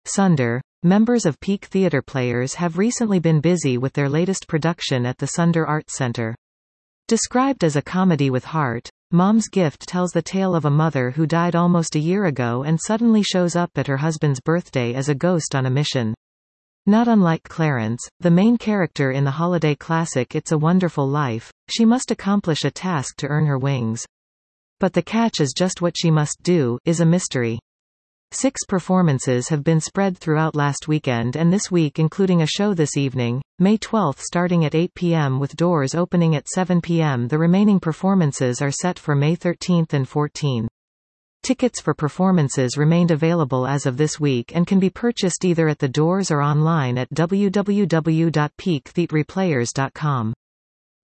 Sunder. Members of Peak Theatre Players have recently been busy with their latest production at the Sunder Arts Centre. Described as a comedy with heart, Mom's Gift tells the tale of a mother who died almost a year ago and suddenly shows up at her husband's birthday as a ghost on a mission. Not unlike Clarence, the main character in the holiday classic It's a Wonderful Life, she must accomplish a task to earn her wings. But the catch is just what she must do, is a mystery. 6 performances have been spread throughout last weekend and this week, including a show this evening, May 12 starting at 8 p.m. with doors opening at 7 p.m. The remaining performances are set for May 13 and 14. Tickets for performances remained available as of this week and can be purchased either at the doors or online at www.peaktheatreplayers.com.